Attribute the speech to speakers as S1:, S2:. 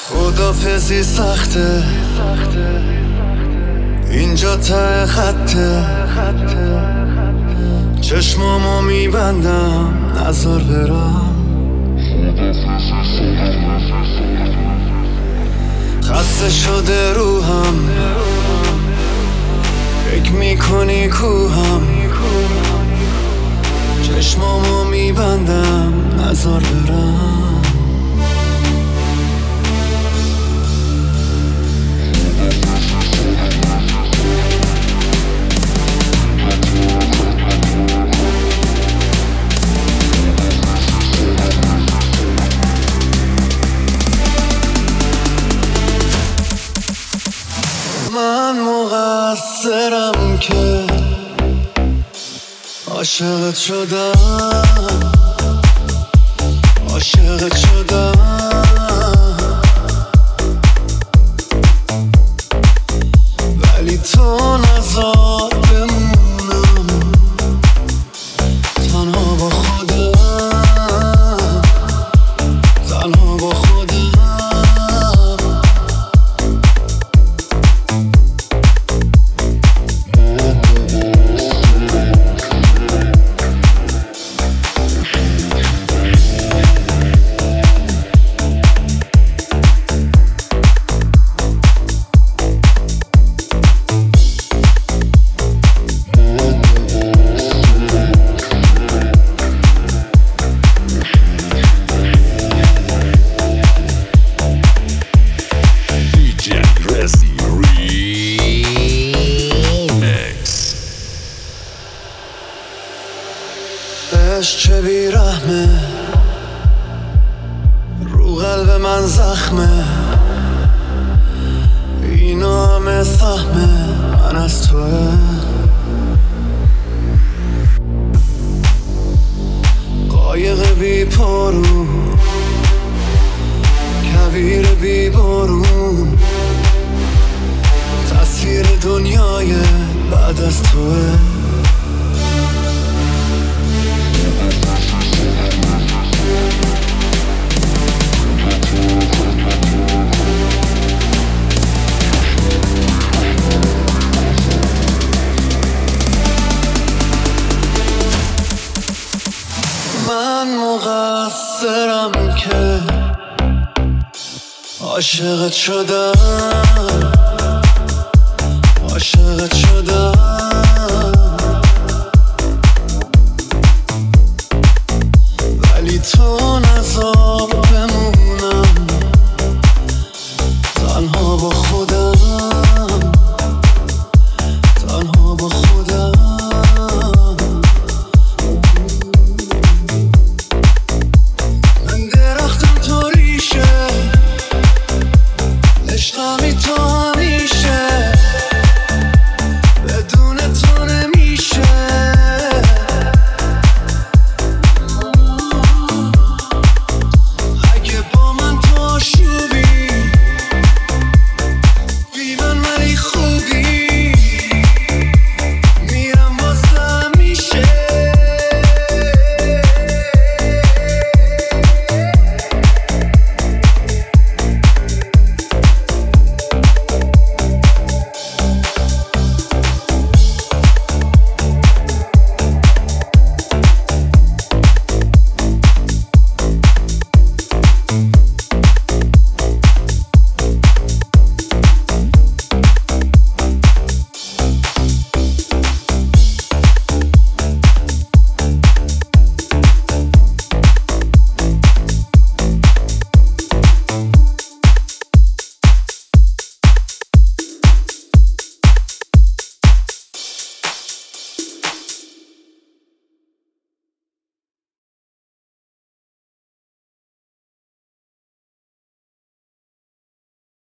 S1: خدافزی سخته، اینجا ته خطه، چشمامو میبندم نذار برم. خسته شده روحم، فکر میکنی کوهم، چشمامو میبندم نذار برم. من مقصرم که عاشقت شدم، عاشقت شدم، ولی تو نذار بمونم تنها با خودم، تنها با خودم. چه بیرحمه، رو قلب من زخمه، اینا همه سهمه من از توه. قایق بی پارو، کویر بی بارون، تصویر دنیای بعد از توه. من مقصرم که عاشقت شدم، عاشقت شدم.